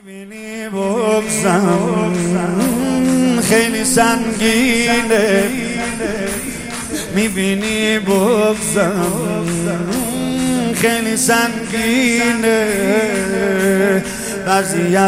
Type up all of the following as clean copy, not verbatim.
میبینی بغضم خیلی سنگینه، میبینی بغضم خیلی سنگینه، وضعیت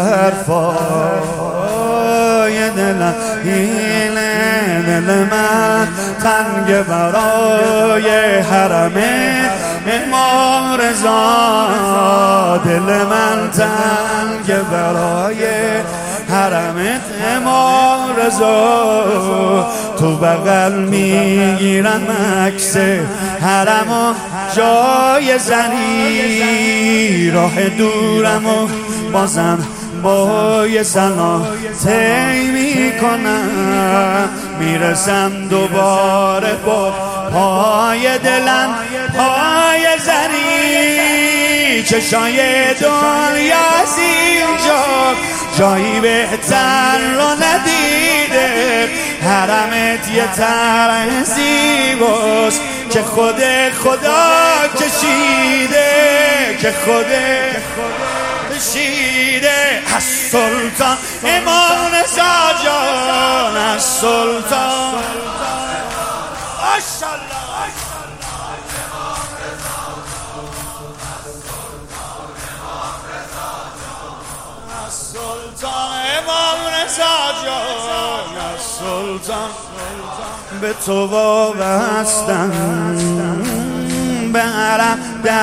حرفای دلم اینه، دل من تنگ برای حرمت امام رضا، دل من تنگ برای حرمت امام رضا، تو بغل میگیرم عکس حرم و جای زنی، راه دورم و بازم با یه سلام طی میکنم، میرسم دوباره با پای دلم پای زنی، چشای دنیاست اینجا جایی بهتر رو ندیده، حرمت یه طرح زیباست که خود خدا کشیده، که خود کشیده. از سلطان امام رضا جان، از سلطان ماشاءالله سلطان امام رضا جان، از سلطان به تو وابستم، به عرب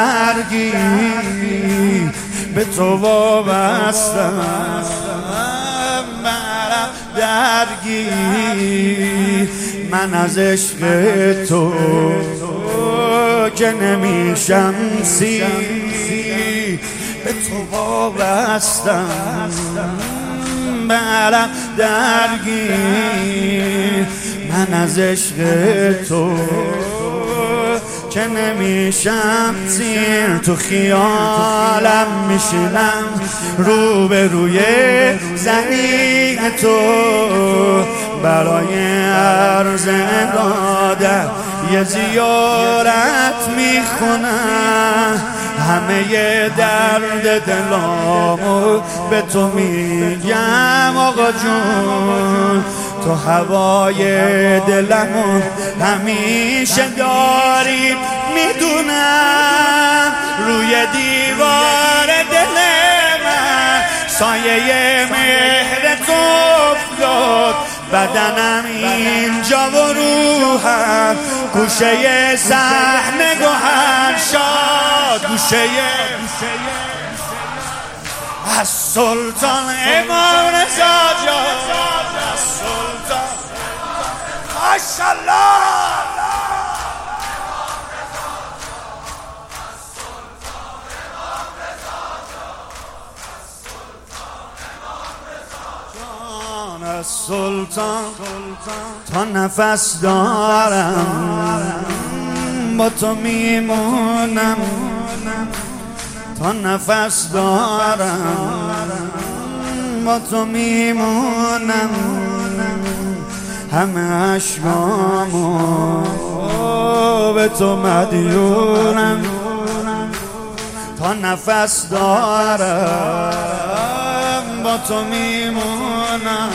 درگی به تو وابستم، به عرب درگی، من از عشق تو که نمیشم سی، به تو وابستم، به عرب درگیر، من از عشق تو که نمیشم سیر، تو خیالم میشینم رو به روی زمین تو، برای عرض اراده یه زیارت میخونم، همه درد دلامو به تو میگم آقا جون، تو هوای دلمو همیشه داری، میدونم روی دیوار دل من سایه مهر تو افتاد، بدنم اینجا و روحم گوشه صحنه گوهر شاد، گوشه از سلطان امام رضا جان، از سلطان ماشاءالله از سلطان تا نفس دارم با تو میمونم، تا نفس دارم با تو میمونم، همه عشقامو به تو مدیونم، تا نفس دارم با تو میمونم،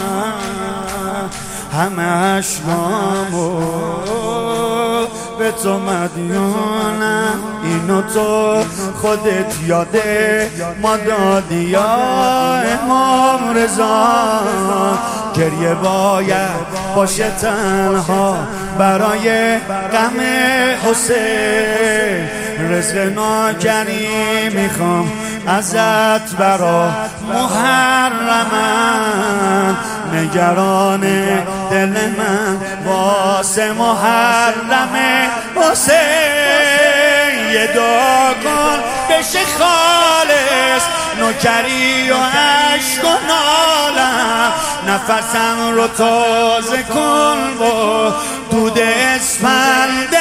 همه عشقامو به تو مدیونم، اینو تو خودت یاده ما دادی یا امام رضا، گریه باید باشه تنها برای غم حسین، رزق ناگری میخوام ازت برا محرمم، نگران دل من واسه محرم حسین، یه دعا کن بشه خالص نوکری و عشق و نالم، نفسم رو تازه کن با دود اسفند